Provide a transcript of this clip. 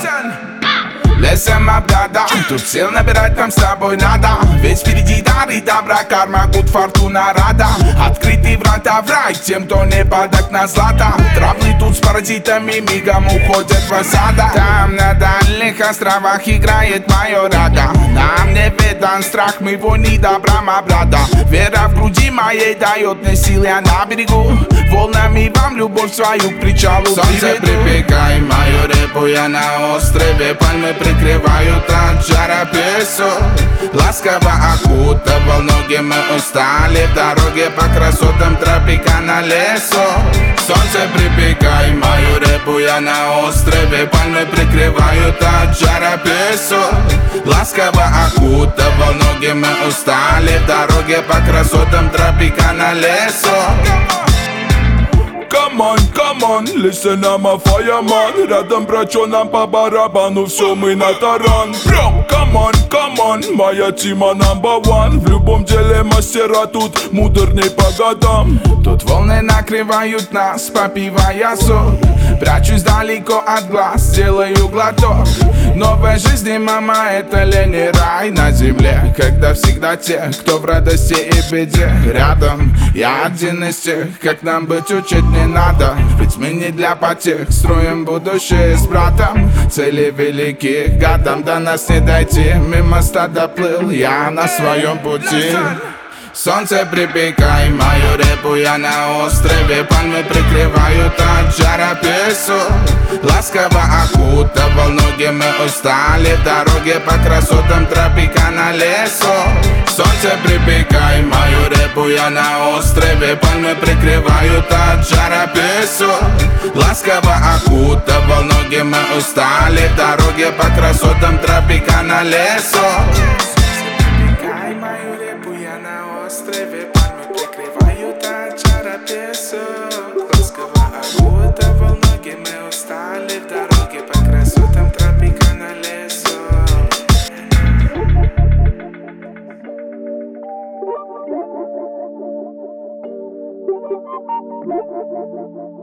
Лесом обгада, тут сил набирать нам с тобой надо. Ведь впереди дары добра, карма, гуд, фортуна, рада. Открытые врата в рай тем, кто не падок на злато. Травлы тут с паразитами мигом уходят в осада. Там на дальних островах играет мое рада. Нам не видан страх, мы вони добра, брата. Вера в груди моей дает мне силы, я на берегу. Волнами вам любовь свою к причалу Солнце припекай мою репу, я на острове. Пальмы прикрывают от жара песок. Ласково окутывал ноги, мы устали в дороге по красотам тропика на лесу. Солнце припекай мою репу, я на острове. Пальмы прикрывают от жара песок. Ласково окутывал ноги, мы устали в дороге по красотам тропика на лесу. Come on, listen, I'm a fireman. Рядом брачо, нам по барабану, все мы на таран. Come on, моя тима number one. В любом деле мастера тут мудрней по годам. Тут волны накрывают нас, попивая сок. Прячусь далеко от глаз, делаю глоток. Новая жизнь, мама, это ли не рай на земле? Когда всегда те, кто в радости и беде рядом. Я один из тех, как нам быть учить не надо. Ведь мы не для потех, строим будущее с братом. Цели велики, годам до нас не дойти. Мимо стада плыл я на своем пути. Солнце припекай мою репу, я на острове. Пальмы прикрывают от жара песок. Ласково окутывал ноги, мы устали в дороге по красотам тропика на лесу. Солнце припекай мою репу, я на острове. Пальмы прикрывают от жара песок. Ласково окутывал ноги, мы устали в дороге по красотам тропика на лесу. Пальмы прикрывают от жара песок. Ласково окутывал ноги, мы устали в дороге по красотам тропика на лесу. Thank you.